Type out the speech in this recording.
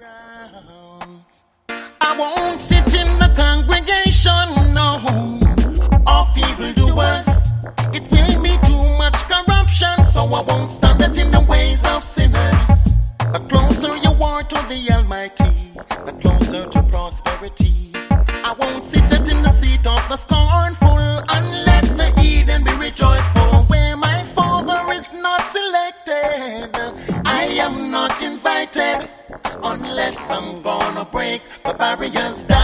I won't sit in the congregation, no, of evildoers. It will be too much corruption, so I won't stand it in the ways of sinners. The closer you are to the Almighty, the closer to prosperity. I won't sit it in the seat of the scornful, and let the heathen be rejoiceful. Where my Father is not selected, I am not invited, unless I'm gonna break the barriers down.